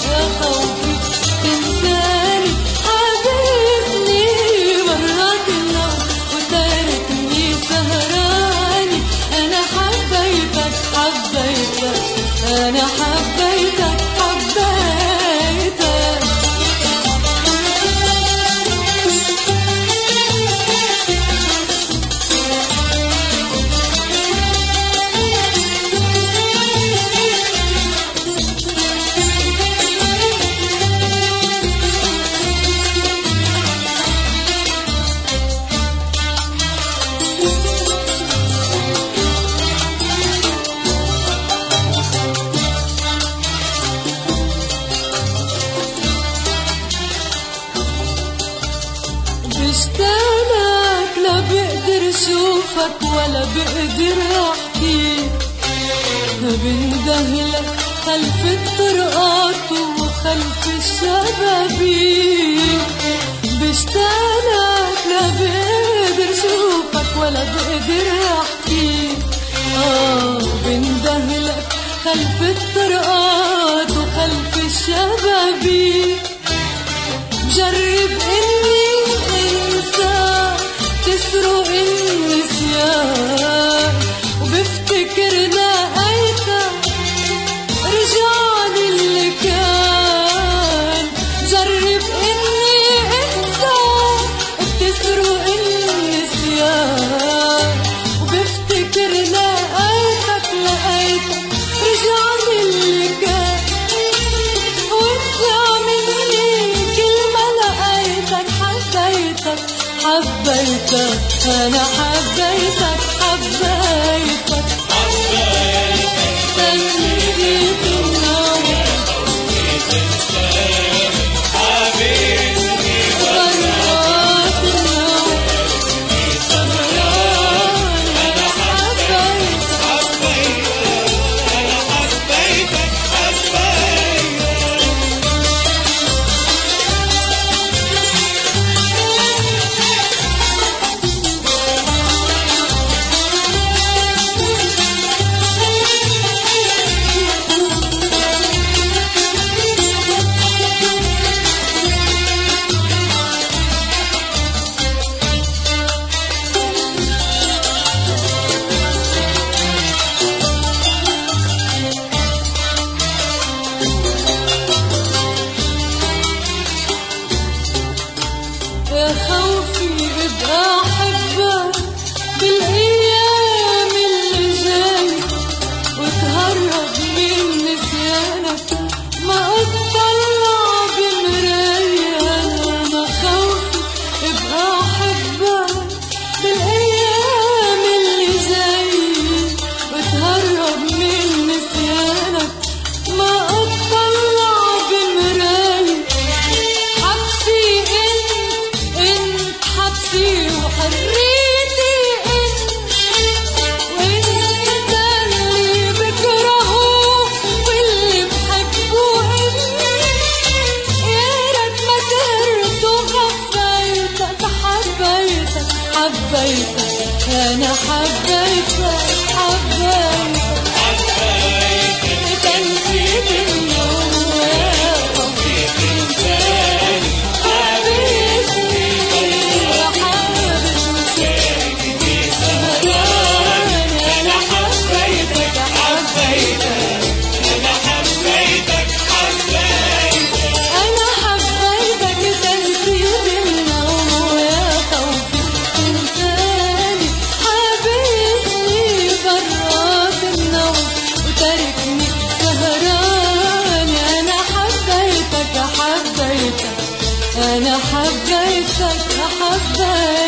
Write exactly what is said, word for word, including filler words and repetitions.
يا خوفي تنساني حابسني برات النوم وتاركني سهراني. أنا حبيتك حبيتك أنا حبيتك حبيتك. بشتاقلك لا بقدر شوفك ولا بقدر احكيك. بندهلك خلف الطرقات وخلف الشبابيك. بشتاقلك لا بقدر شوفك ولا بقدر احكيك. اه بندهلك خلف الطرقات وخلف الشبابيك. جرب اني انسى تسرق النسيان وبفتكر لقيتك رجعني اللي كان. جرب اني انسى تسرق النسيان وبفتكر لقيتك لقيتك رجعني اللي كان. وانت مني كلمة لقيتك حبيتك حبيتك أنا حبيتك حبيتك تنسيت النوم برات النوم سهران. أنا حبيتك يا خوفي ابقى احبك بالايام اللي جاي وتهرب من نسيانك ما اطلع بمراية. انا خوفي ابقى احبك بالايام اللي جاي وتهرب من نسيانك ما اطلع بمراية. حبسي انت حبسي وحريتي انت وانت اللي بكرهه واللي بحبه انت. يا ريت ما سهرت وخفيتك حبيتك حبيتك انا حبيتك حبيتك تنسيت النوم يا خوفي تنساني حبسني أنا حبيتك حبيتك